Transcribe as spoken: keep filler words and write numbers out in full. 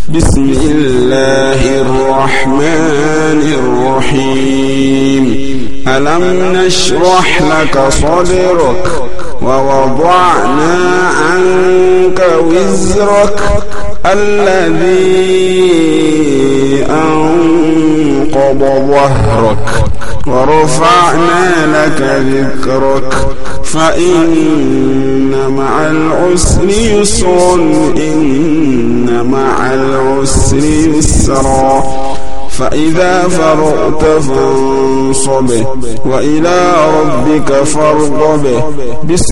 بسم الله الرحمن الرحيم ألم نشرح لك صدرك ووضعنا عنك وزرك الذي أنقض ظهرك ورفعنا لك ذكرك فإن مع العسر يسرا إن مع العسر يسرا فإذا فرغت فانصب وإلى ربك فارغب.